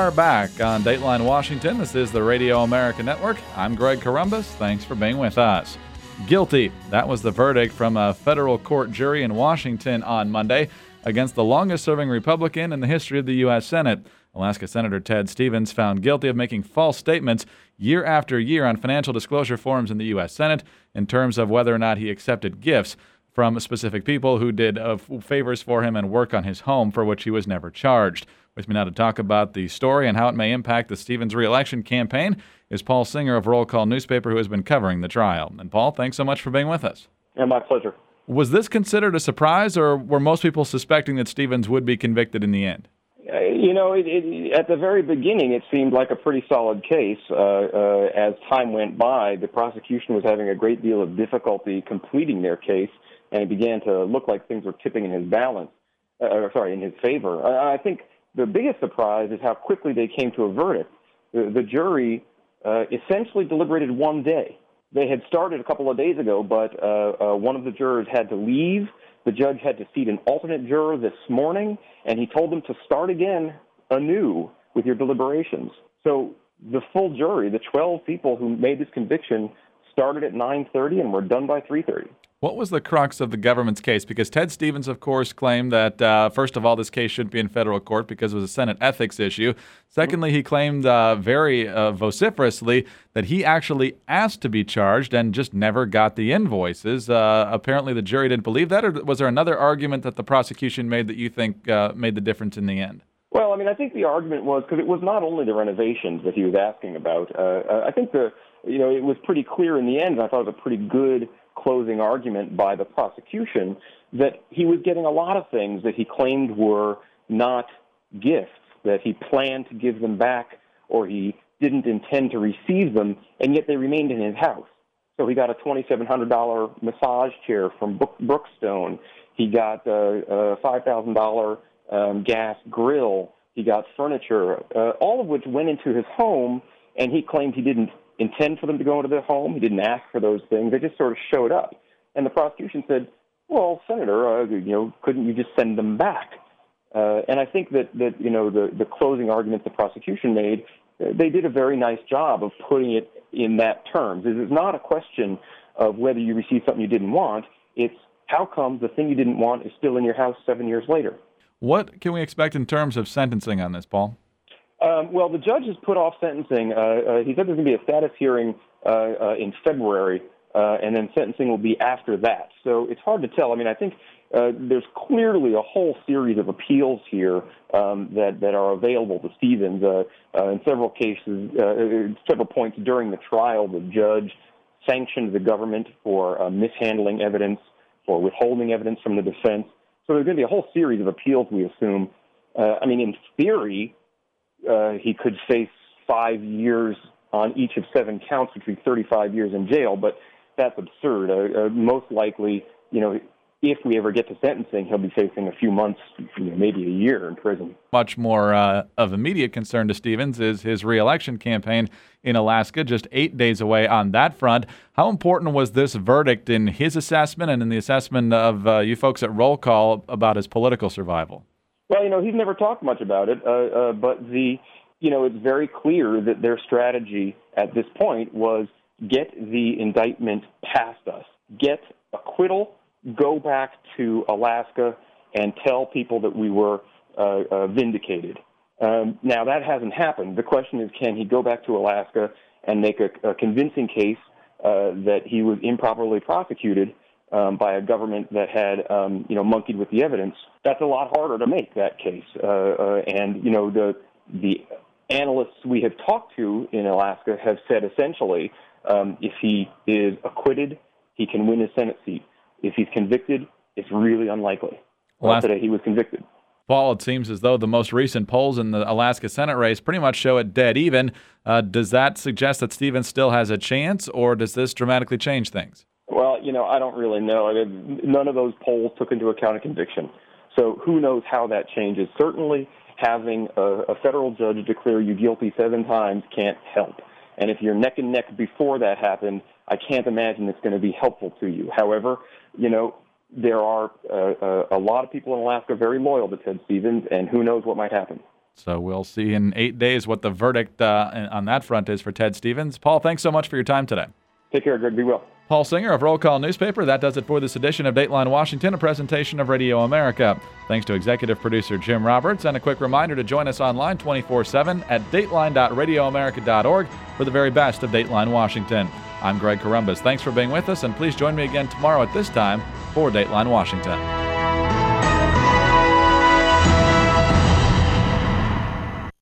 are back on Dateline Washington. This is the Radio America Network. I'm Greg Corombos. Thanks for being with us. Guilty. That was the verdict from a federal court jury in Washington on Monday against the longest-serving Republican in the history of the U.S. Senate. Alaska Senator Ted Stevens found guilty of making false statements year after year on financial disclosure forums in the U.S. Senate in terms of whether or not he accepted gifts from specific people who did favors for him and work on his home for which he was never charged. With me now to talk about the story and how it may impact the Stevens re-election campaign is Paul Singer of Roll Call newspaper, who has been covering the trial. And Paul, thanks so much for being with us. Yeah, my pleasure. Was this considered a surprise, or were most people suspecting that Stevens would be convicted in the end? At the very beginning, it seemed like a pretty solid case. As time went by, the prosecution was having a great deal of difficulty completing their case, and it began to look like things were tipping in his in his favor. I think the biggest surprise is how quickly they came to a verdict. The jury essentially deliberated one day. They had started a couple of days ago, but one of the jurors had to leave. The judge had to seat an alternate juror this morning, and he told them to start again anew with your deliberations. So the full jury, the 12 people who made this conviction, started at 9:30 and were done by 3:30. What was the crux of the government's case? Because Ted Stevens, of course, claimed that, first of all, this case shouldn't be in federal court because it was a Senate ethics issue. Secondly, he claimed very vociferously that he actually asked to be charged and just never got the invoices. Apparently, the jury didn't believe that, or was there another argument that the prosecution made that you think made the difference in the end? Well, I think the argument was, because it was not only the renovations that he was asking about. I think it was pretty clear in the end, and I thought it was a pretty good closing argument by the prosecution, that he was getting a lot of things that he claimed were not gifts, that he planned to give them back or he didn't intend to receive them, and yet they remained in his house. So he got a $2,700 massage chair from Brookstone. He got a $5,000 gas grill. He got furniture, all of which went into his home, and he claimed he didn't intend for them to go into their home. He didn't ask for those things. They just sort of showed up. And the prosecution said, well, Senator, couldn't you just send them back? And I think that the closing argument the prosecution made, they did a very nice job of putting it in that terms. It is not a question of whether you received something you didn't want. It's how come the thing you didn't want is still in your house 7 years later. What can we expect in terms of sentencing on this, Paul? Well, the judge has put off sentencing. He said there's going to be a status hearing in February, and then sentencing will be after that. So it's hard to tell. I think there's clearly a whole series of appeals here that are available to Stevens. In several cases, several points during the trial, the judge sanctioned the government for mishandling evidence, for withholding evidence from the defense. So there's going to be a whole series of appeals, we assume. In theory, he could face 5 years on each of 7 counts, which would be 35 years in jail, but that's absurd. Most likely, if we ever get to sentencing, he'll be facing a few months, maybe a year in prison. Much more of immediate concern to Stevens is his re-election campaign in Alaska, just 8 days away on that front. How important was this verdict in his assessment and in the assessment of you folks at Roll Call about his political survival? Well, he's never talked much about it, but it's very clear that their strategy at this point was get the indictment past us, get acquittal, go back to Alaska, and tell people that we were vindicated. Now, that hasn't happened. The question is, can he go back to Alaska and make a convincing case that he was improperly prosecuted by a government that had, monkeyed with the evidence? That's a lot harder to make, that case. And the analysts we have talked to in Alaska have said essentially, if he is acquitted, he can win his Senate seat. If he's convicted, it's really unlikely. Well, today he was convicted. Paul, it seems as though the most recent polls in the Alaska Senate race pretty much show it dead even. Does that suggest that Stevens still has a chance, or does this dramatically change things? Well, I don't really know. None of those polls took into account a conviction. So who knows how that changes. Certainly having a federal judge declare you guilty 7 times can't help. And if you're neck and neck before that happened, I can't imagine it's going to be helpful to you. However, there are a lot of people in Alaska very loyal to Ted Stevens, and who knows what might happen. So we'll see in 8 days what the verdict on that front is for Ted Stevens. Paul, thanks so much for your time today. Take care, Greg. Be well. Paul Singer of Roll Call Newspaper. That does it for this edition of Dateline Washington, a presentation of Radio America. Thanks to executive producer Jim Roberts, and a quick reminder to join us online 24/7 at dateline.radioamerica.org for the very best of Dateline Washington. I'm Greg Corombos. Thanks for being with us, and please join me again tomorrow at this time for Dateline Washington.